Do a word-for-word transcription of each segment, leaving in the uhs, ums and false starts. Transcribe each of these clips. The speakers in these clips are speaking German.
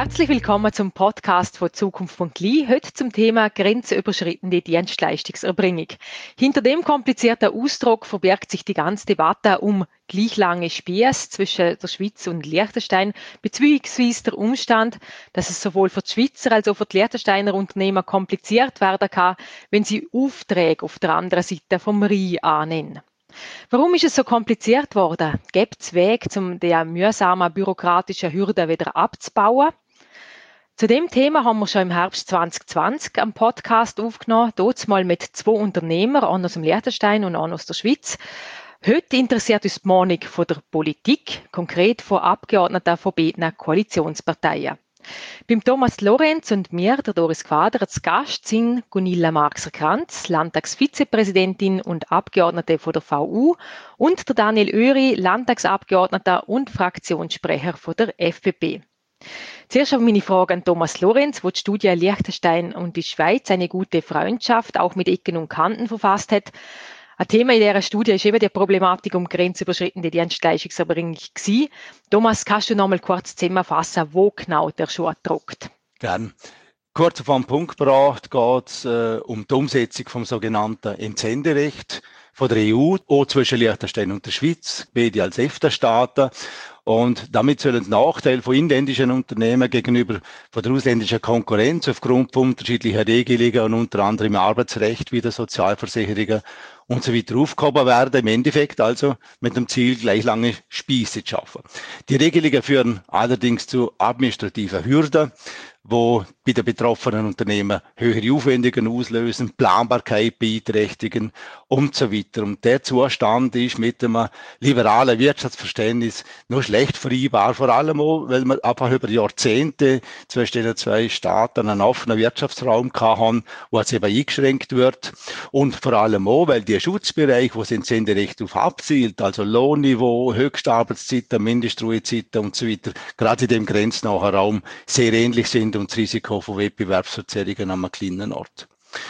Herzlich willkommen zum Podcast von Zukunft punkt l i, heute zum Thema grenzüberschreitende Dienstleistungserbringung. Hinter dem komplizierten Ausdruck verbirgt sich die ganze Debatte um gleich lange Spiesse zwischen der Schweiz und Liechtenstein, beziehungsweise der Umstand, dass es sowohl für die Schweizer als auch für die Liechtensteiner Unternehmer kompliziert werden kann, wenn sie Aufträge auf der anderen Seite vom Rhein annehmen. Warum ist es so kompliziert worden? Gibt es Wege, um die mühsamen bürokratischen Hürden wieder abzubauen? Zu dem Thema haben wir schon im Herbst zwanzig zwanzig einen Podcast aufgenommen, dort mal mit zwei Unternehmern, einer aus dem Liechtenstein und einer aus der Schweiz. Heute interessiert uns die Meinung von der Politik, konkret von Abgeordneten von beiden Koalitionsparteien. Beim Thomas Lorenz und mir, der Doris Quader, als Gast sind Gunilla Marxer-Kranz, Landtagsvizepräsidentin und Abgeordnete von der V U, und der Daniel Oeri, Landtagsabgeordneter und Fraktionssprecher von der F P P. Zuerst habe meine Frage an Thomas Lorenz, wo die Studie Liechtenstein und die Schweiz eine gute Freundschaft auch mit Ecken und Kanten verfasst hat. Ein Thema in dieser Studie ist eben die Problematik um grenzüberschreitende Dienstleistungserbringung gewesen. Thomas, kannst du noch mal kurz zusammenfassen, wo genau der Schuh drückt? Gern. Kurz auf den Punkt gebracht geht es äh, um die Umsetzung vom sogenannten Entsenderecht von der E U, auch zwischen Liechtenstein und der Schweiz, beide als EFTA-Staaten. Und damit sollen die Nachteile von inländischen Unternehmen gegenüber von der ausländischen Konkurrenz aufgrund von unterschiedlicher Regelungen und unter anderem im Arbeitsrecht wie der Sozialversicherungen und so weiter aufgehoben werden. Im Endeffekt also mit dem Ziel, gleich lange Spiesse zu schaffen. Die Regelungen führen allerdings zu administrativen Hürden, wo bei den betroffenen Unternehmen höhere Aufwendungen auslösen, Planbarkeit beeinträchtigen und so weiter. Und der Zustand ist mit einem liberalen Wirtschaftsverständnis nur schlecht vereinbar, vor allem auch, weil wir einfach über Jahrzehnte zwischen den zwei Staaten einen offenen Wirtschaftsraum hatten, wo es eben eingeschränkt wird. Und vor allem auch, weil die Schutzbereich, wo das Entsenderecht auf abzielt, also Lohnniveau, Höchstarbeitszeiten, Mindestruhezeiten und so weiter, gerade in dem grenznahen Raum sehr ähnlich sind und das Risiko von Wettbewerbsverzerrungen an einem kleinen Ort.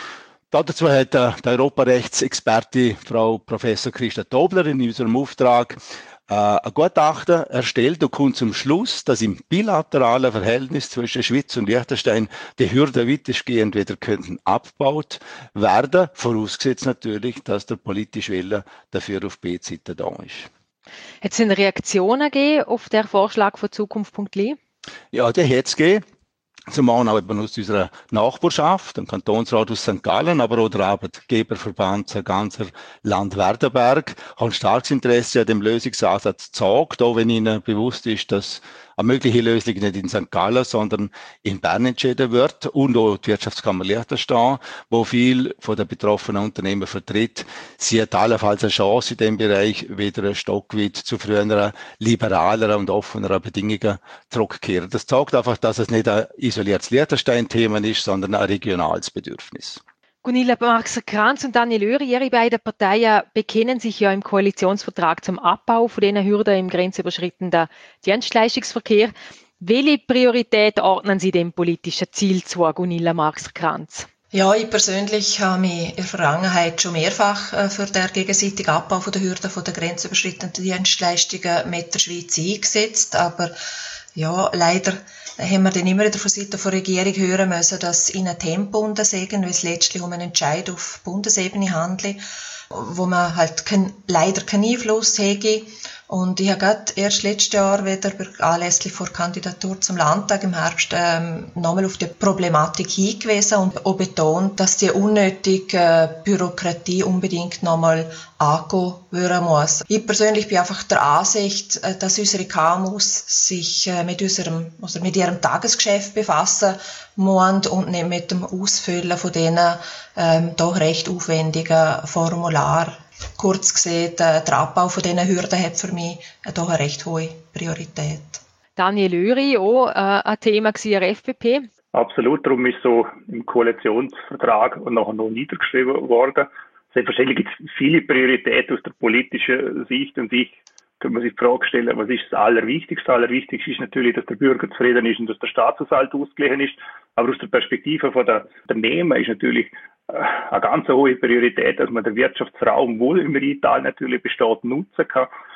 Dazu hat der Europarechtsexperte Frau Professor Christa Tobler in unserem Auftrag äh, ein Gutachten erstellt und kommt zum Schluss, dass im bilateralen Verhältnis zwischen Schweiz und Liechtenstein die Hürden weitestgehend wieder könnten abgebaut werden, vorausgesetzt natürlich, dass der politische Wille dafür auf B-Seite da ist. Hat es eine Reaktion gegeben auf den Vorschlag von Zukunft punkt l i? Ja, der hat es gegeben. Zum einen auch eben aus unserer Nachbarschaft, dem Kantonsrat aus Sankt Gallen, aber auch der Arbeitgeberverband der ganzen Land Werdenberg, haben starkes Interesse an dem Lösungsansatz gezeigt, auch wenn ihnen bewusst ist, dass eine mögliche Lösung nicht in Sankt Gallen, sondern in Bern entschieden wird, und auch die Wirtschaftskammer Liechtenstein, wo viel von den betroffenen Unternehmen vertritt, sieht allenfalls eine Chance in dem Bereich, wieder ein Stück weit zu früheren, liberaleren und offeneren Bedingungen zurückkehren. Das zeigt einfach, dass es nicht ein isoliertes Liechtenstein-Thema ist, sondern ein regionales Bedürfnis. Gunilla Marxer-Kranz und Daniel Oeri, ihre beiden Parteien bekennen sich ja im Koalitionsvertrag zum Abbau von diesen Hürden im grenzüberschreitenden Dienstleistungsverkehr. Welche Priorität ordnen Sie dem politischen Ziel zu, Gunilla Marxer-Kranz? Ja, ich persönlich habe mich in der Vergangenheit schon mehrfach für den gegenseitigen Abbau der Hürden von der grenzüberschreitenden Dienstleistungen mit der Schweiz eingesetzt, aber ja, leider haben wir dann immer wieder von Seiten der Regierung hören müssen, dass ihnen Tempo untersagen, weil es letztlich um einen Entscheid auf Bundesebene handelt, wo man halt kein, leider keinen Einfluss hätte. Und ich habe gerade erst letztes Jahr wieder anlässlich vor Kandidatur zum Landtag im Herbst ähm, nochmal auf die Problematik hingewiesen und auch betont, dass die unnötige äh, Bürokratie unbedingt nochmal angehen werden muss. Ich persönlich bin einfach der Ansicht, äh, dass unsere K M Us sich äh, mit unserem, also mit ihrem Tagesgeschäft befassen müssen und nicht mit dem Ausfüllen von diesen ähm, doch recht aufwendigen Formularen. Kurz gesehen, der Abbau von diesen Hürden hat für mich doch eine recht hohe Priorität. Daniel Oeri, auch äh, ein Thema der F P P. Absolut, darum ist so im Koalitionsvertrag und nachher noch niedergeschrieben worden. Selbstverständlich gibt es viele Prioritäten aus der politischen Sicht und ich kann man sich die Frage stellen, was ist das Allerwichtigste? Das Allerwichtigste ist natürlich, dass der Bürger zufrieden ist und dass der Staatshaushalt ausgeglichen ist. Aber aus der Perspektive von der Unternehmer ist natürlich eine ganz hohe Priorität, dass man den Wirtschaftsraum wohl im Rheintal natürlich besteht nutzen kann.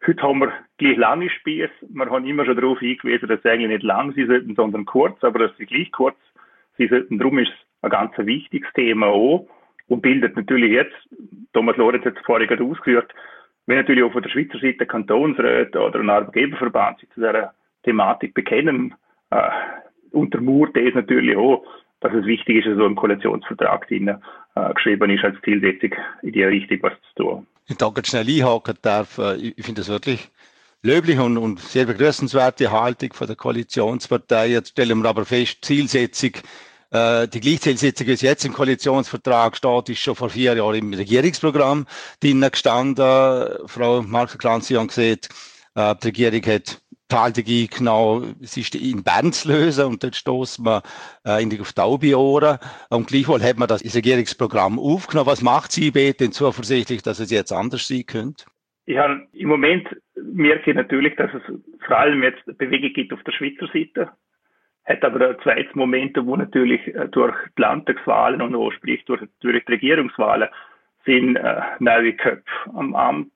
Heute haben wir gleich lange Spieße. Wir haben immer schon darauf hingewiesen, dass sie eigentlich nicht lang sein sollten, sondern kurz, aber dass sie gleich kurz sein sollten. Darum ist es ein ganz wichtiges Thema auch und bildet natürlich jetzt, Thomas Lorenz hat es vorhin gerade ausgeführt, wenn natürlich auch von der Schweizer Seite Kantonsräte oder ein Arbeitgeberverband sich zu dieser Thematik bekennen, äh, untermauert das natürlich auch, dass es wichtig ist, dass so ein Koalitionsvertrag drin äh, geschrieben ist als Zielsetzung in die Richtung, was zu tun. Ich da ganz schnell einhaken darf. Ich finde das wirklich löblich und, und sehr begrüßenswerte Haltung von der Koalitionspartei. Jetzt stellen wir aber fest, Zielsetzung, äh, die Gleichzielsetzung, wie es jetzt im Koalitionsvertrag steht, ist schon vor vier Jahren im Regierungsprogramm drinnen gestanden. Frau Marxer-Klanz, Sie haben gesehen, äh, die Regierung hat die Haltung eingenommen, es ist in Bern zu lösen und dort stoßen wir äh, in die auf taube Ohren. Und gleichwohl hat man das ins Regierungsprogramm aufgenommen. Was macht Sie denn zuversichtlich, dass es jetzt anders sein könnte? Ja, im Moment merke ich natürlich, dass es vor allem jetzt Bewegung gibt auf der Schweizer Seite. Hat aber ein zweites Moment, wo natürlich durch die Landtagswahlen und auch sprich durch, durch die Regierungswahlen sind äh, neue Köpfe am Amt,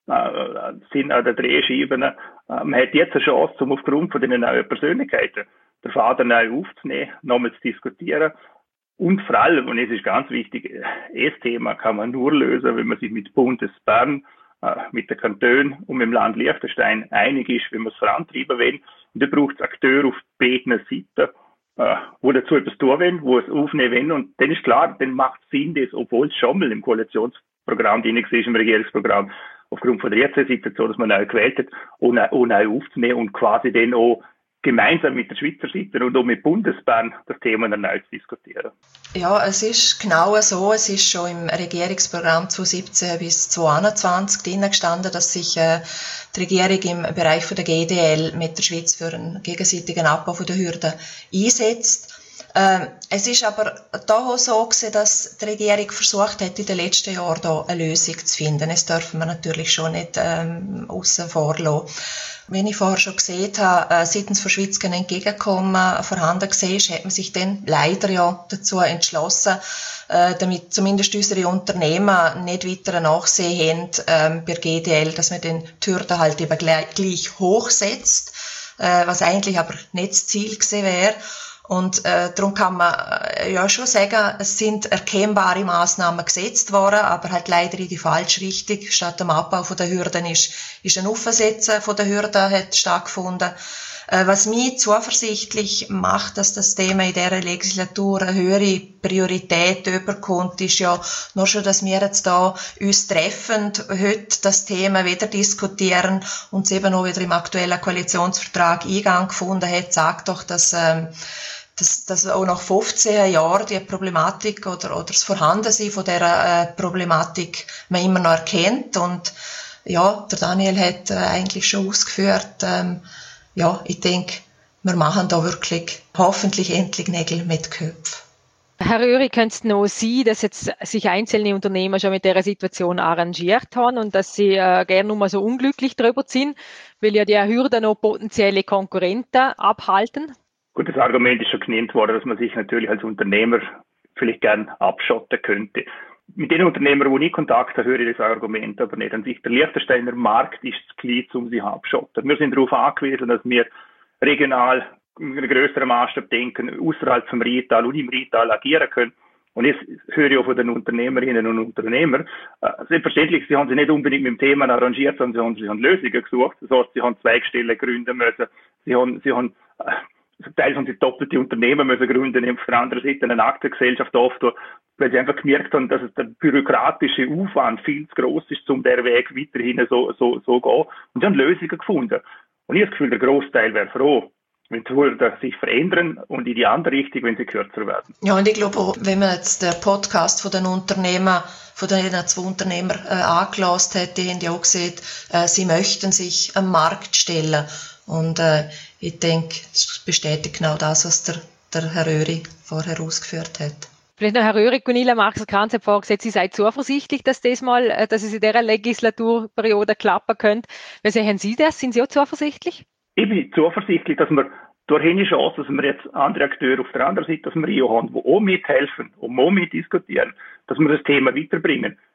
äh, sind an der Drehscheibe. Man hat jetzt eine Chance, um aufgrund von den neuen Persönlichkeiten den Faden neu aufzunehmen, nochmal zu diskutieren. Und vor allem, und es ist ganz wichtig, das Thema kann man nur lösen, wenn man sich mit Bundesbern, äh, mit den Kantonen und mit dem Land Liechtenstein einig ist, wenn man es vorantreiben will. Und da braucht es Akteure auf beiden Seiten, äh, wo dazu etwas tun wollen, wo es aufnehmen wollen. Und dann ist klar, dann macht es Sinn, das, obwohl es schon mal im Koalitionsprogramm drin war, im Regierungsprogramm, aufgrund von der jetzigen Situation, dass man neu gewählt hat, auch neu, auch neu aufzunehmen und quasi dann auch gemeinsam mit der Schweizer Seite und auch mit Bundesbahn das Thema dann neu zu diskutieren. Ja, es ist genau so. Es ist schon im Regierungsprogramm zweitausendsiebzehn bis zweitausendeinundzwanzig drin gestanden, dass sich äh, die Regierung im Bereich von der G D L mit der Schweiz für einen gegenseitigen Abbau von der Hürden einsetzt. Ähm, es ist aber da auch so gewesen, dass die Regierung versucht hat, in den letzten Jahren da eine Lösung zu finden. Das dürfen wir natürlich schon nicht ähm, aussen vor lassen. Wenn ich vorher schon gesehen habe, äh, seitens von Schweiz kein Entgegenkommen vorhanden gesehen ist, hat man sich dann leider ja dazu entschlossen, äh, damit zumindest unsere Unternehmer nicht weiter Nachsehen haben ähm, bei G D L, dass man den die Hürden halt eben gleich, gleich hochsetzt, äh, was eigentlich aber nicht das Ziel gewesen wäre. Und äh, darum kann man äh, ja schon sagen, es sind erkennbare Maßnahmen gesetzt worden, aber halt leider in die falsche Richtung. Statt dem Abbau von der Hürden ist, ist ein Aufsetzen von der Hürden hat stattgefunden. Äh, was mich zuversichtlich macht, dass das Thema in dieser Legislatur eine höhere Priorität überkommt, ist ja nur schon, dass wir jetzt da uns treffend heute das Thema wieder diskutieren und es eben auch wieder im aktuellen Koalitionsvertrag Eingang gefunden hat, sagt doch, dass ähm, dass, dass auch nach fünfzehn Jahren die Problematik oder, oder das Vorhandensein von dieser äh, Problematik man immer noch erkennt. Und ja, der Daniel hat äh, eigentlich schon ausgeführt, ähm, ja, ich denke, wir machen da wirklich hoffentlich endlich Nägel mit Köpfen. Herr Röhrig, könnte es noch sein, dass jetzt sich einzelne Unternehmer schon mit dieser Situation arrangiert haben und dass sie äh, gerne nur mal so unglücklich darüber sind, weil ja die Hürden noch potenzielle Konkurrenten abhalten? Gut, das Argument ist schon genannt worden, dass man sich natürlich als Unternehmer vielleicht gern abschotten könnte. Mit den Unternehmern, die ich Kontakt habe, höre ich das Argument aber nicht an sich. Der Liechtensteiner Markt ist zu klein, um sich abzuschotten. Wir sind darauf angewiesen, dass wir regional in einem größeren Maßstab denken, außerhalb vom Rheintal und im Rheintal agieren können. Und jetzt höre ich auch von den Unternehmerinnen und Unternehmern, äh, selbstverständlich, sie haben sich nicht unbedingt mit dem Thema arrangiert, sondern sie haben, sie haben Lösungen gesucht. Das heißt, sie haben Zweigstellen gründen müssen, sie haben, sie haben äh, zum Teil haben sie doppelte Unternehmen müssen gründen, auf der anderen Seite eine Aktiengesellschaft auftun, weil sie einfach gemerkt haben, dass es der bürokratische Aufwand viel zu groß ist, um der Weg weiterhin so, so, so gehen. Und sie haben Lösungen gefunden. Und ich habe das Gefühl, der Großteil wäre froh, wenn die Hürden sich verändern und in die andere Richtung, wenn sie kürzer werden. Ja, und ich glaube auch, wenn man jetzt den Podcast von den Unternehmern, von den zwei Unternehmern äh, angelassen hat, die haben ja auch gesehen, äh, sie möchten sich am Markt stellen. Und äh, ich denke, es bestätigt genau das, was der, der Herr Röhrig vorher ausgeführt hat. Vielleicht noch Herr Röhrig, Gunilla Marxer-Kranz hat vorher gesagt, Sie seid zuversichtlich, dass das mal, dass es in dieser Legislaturperiode klappen könnte. Wie sehen Sie das? Sind Sie auch zuversichtlich? Ich bin zuversichtlich, dass wir durch eine Chance, dass wir jetzt andere Akteure auf der anderen Seite, dass wir hier haben, die auch mithelfen und auch mitdiskutieren, dass wir das Thema weiterbringen.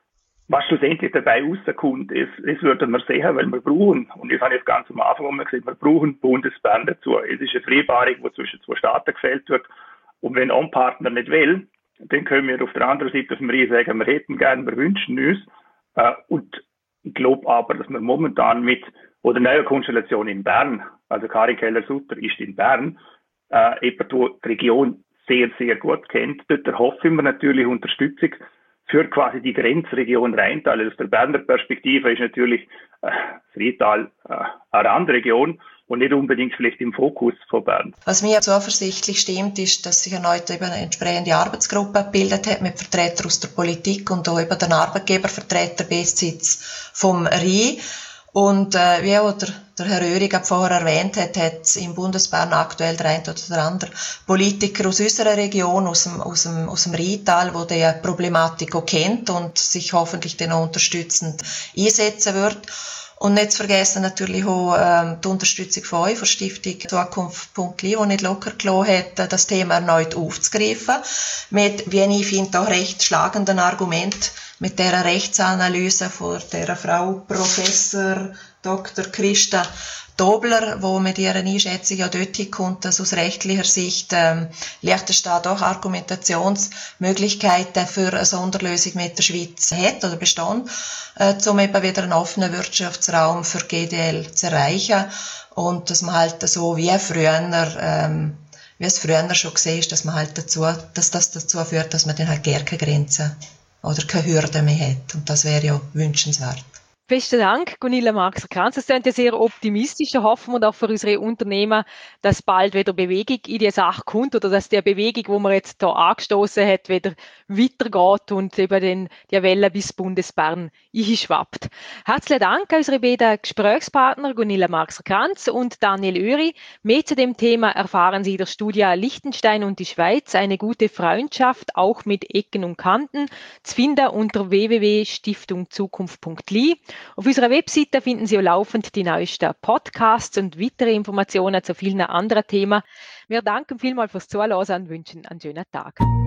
Was schlussendlich dabei rauskommt, ist, das würden wir sehen, weil wir brauchen, und das habe ich jetzt ganz am Anfang immer gesagt, wir brauchen Bundesbern dazu. Es ist eine Vereinbarung, die zwischen zwei Staaten gefällt wird. Und wenn ein Partner nicht will, dann können wir auf der anderen Seite auf dem Rie sagen, wir hätten gern, wir wünschen uns. Äh, und ich glaube aber, dass wir momentan mit, oder neue Konstellation in Bern, also Karin Keller-Sutter ist in Bern, äh, eben die Region sehr, sehr gut kennt. Dort erhoffen wir natürlich Unterstützung für quasi die Grenzregion Rheintal. Aus der Berner Perspektive ist natürlich äh, das Rheintal äh, eine Randregion und nicht unbedingt vielleicht im Fokus von Bern. Was mir zuversichtlich stimmt, ist, dass sich erneut eben eine entsprechende Arbeitsgruppe gebildet hat mit Vertretern aus der Politik und auch eben den Arbeitgebervertreter Bestsitz vom Rhein. Und äh, wie auch der, der Herr Oehrig vorher erwähnt hat, hat es im Bundesbern aktuell der eine oder der andere Politiker aus unserer Region, aus dem, aus dem, aus dem Rheintal, der diese Problematik auch kennt und sich hoffentlich dann auch unterstützend einsetzen wird. Und nicht zu vergessen natürlich auch ähm, die Unterstützung von euch, von Stiftung Zukunft.li, die nicht locker gelassen hat, das Thema erneut aufzugreifen. Mit, wie ich finde, auch recht schlagenden Argument mit dieser Rechtsanalyse von dieser Frau Professor Doktor Christa Dobler, wo mit ihrer Einschätzung ja dorthin kommt, dass aus rechtlicher Sicht ähm, Liechtenstein auch Argumentationsmöglichkeiten für eine Sonderlösung mit der Schweiz hat oder bestehen, äh, um eben wieder einen offenen Wirtschaftsraum für G D L zu erreichen und dass man halt so wie früher, ähm, wie es früher schon gesehen ist, dass man halt dazu, dass das dazu führt, dass man dann halt gar keine Grenzen oder keine Hürden mehr hat und das wäre ja wünschenswert. Besten Dank, Gunilla Marxer-Kranz. Das klingt ja sehr optimistisch. Da hoffen wir auch für unsere Unternehmen, dass bald wieder Bewegung in die Sache kommt oder dass die Bewegung, die man jetzt hier angestoßen hat, wieder weitergeht und eben den, die Welle bis Bundesbern einschwappt. Herzlichen Dank an unsere beiden Gesprächspartner Gunilla Marxer-Kranz und Daniel Oehrig. Mehr zu dem Thema erfahren Sie in der Studie Liechtenstein und die Schweiz, eine gute Freundschaft, auch mit Ecken und Kanten, zu finden unter w w w punkt stiftung zukunft punkt l i. Auf unserer Webseite finden Sie auch laufend die neuesten Podcasts und weitere Informationen zu vielen anderen Themen. Wir danken vielmals fürs Zuhören und wünschen einen schönen Tag.